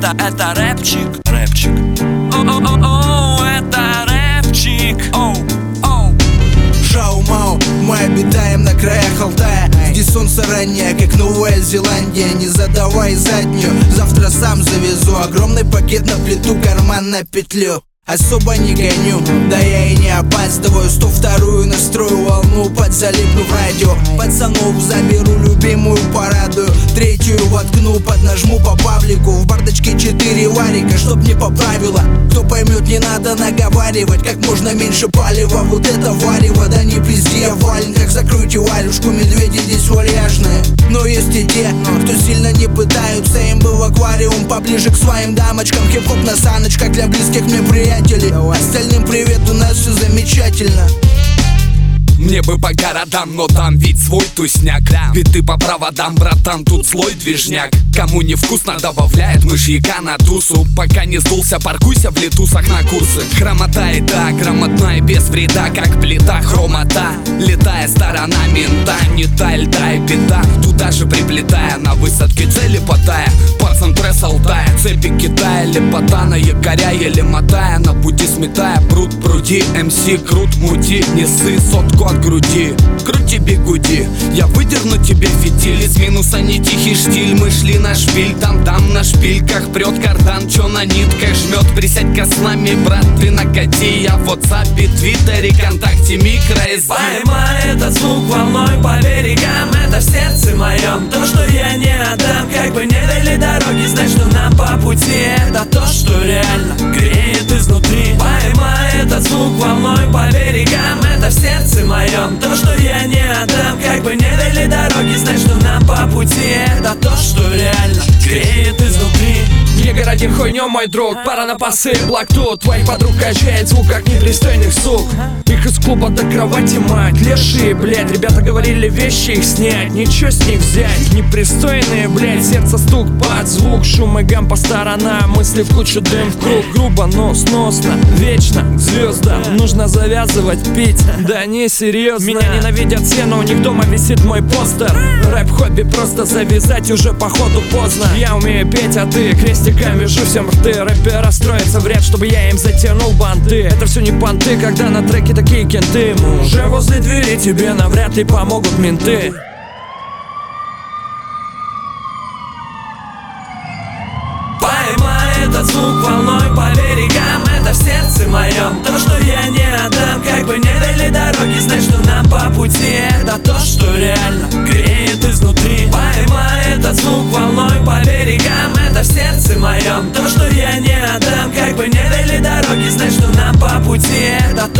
это рэпчик. Рэпчик. О, это рэпчик. Шоу-мау, мы обитаем на краях Алтая. Здесь солнце раннее, как Новая Зеландия. Не задавай заднюю, завтра сам завезу огромный пакет на плиту, карман на петлю. Особо не гоню, да я и не опаздываю. 102-ю настрою волну, подзалипну в радио. Пацанов заберу, любимую порадую. 3-ю воткну, поднажму по паблику. В бардачке 4 варика, чтоб не по правилам. Кто поймет, не надо наговаривать. Как можно меньше палева, вот это варево. Да не пизди, я вален, как закройте валюшку. Медведи здесь вальяжные, но есть и те, кто сильно не пытаются. Им бы в аквариум поближе к своим дамочкам. Хип-хоп на саночках для близких мне приятелей. Остальным привет, у нас все замечательно. Мне бы по городам, но там ведь свой тусняк. Биты по проводам, братан, тут злой движняк. Кому невкусно, добавляет мышьяка на тусу. Пока не сдулся, паркуйся в летусах на курсы. Хромота и да, грамотная без вреда, как плита хромота. Летая сторона мента, не та льда и беда. Туда же приплетая, на высадке цели потая. Пацан пресс Алтая, цепи Китая. Лепота на якоря, еле мотая. На пути сметая, пруд пруди. МС крут мути, не ссы сотку от груди. Крути бигуди, я выдерну тебе фитиль. Из минуса не тихий штиль, мы шли на шпиль. Там на шпильках прет кардан, чё на нитках жмет. Присядь-ка с нами, брат, ты накати. Я в WhatsApp, Твиттере, КонтакТе, микро-SD. Поймай этот звук волной по берегам. Это в сердце моем, то, что я не отдам. Как бы не дали дороги, знать, что нам по пути. Это то, что реально греет изнутри. Поймай этот звук волной по берегам. Это в сердце моем, то, что я не отдам. Как бы не дали дороги, знать, что нам по пути. Это то, что реально греет изнутри. Не городим хуйнём, мой друг, пора на пасы. Блак тут, твоих подруг качает звук, как непристойных сук. Их из клуба до кровати, мать, лешие, блядь. Ребята говорили вещи их снять, ничего с них взять. Непристойные, блядь, сердце стук под звук. Шум и гам по сторонам, мысли в кучу, дым в круг. Грубо, но сносно, вечно к звездам. Нужно завязывать пить, да не серьезно. Меня ненавидят все, но у них дома висит мой постер. Рэп-хобби просто завязать уже походу поздно. Я умею петь, а ты крестиком вяжу всем рты. Рэпера строится в ряд, чтобы я им затянул банты. Это все не понты, когда на треке такие кенты. Мы уже возле двери, тебе навряд ли помогут менты. Поймай этот звук волной по берегам. Это в сердце моем, то, что я не отдам. Как бы не дали дороги, знать, что нам по пути. Это то, что реально греет изнутри. Поймай этот звук волной по берегам. Это в сердце моем, то, что я не отдам. Как бы не дали дороги, знать, что нам по пути. Это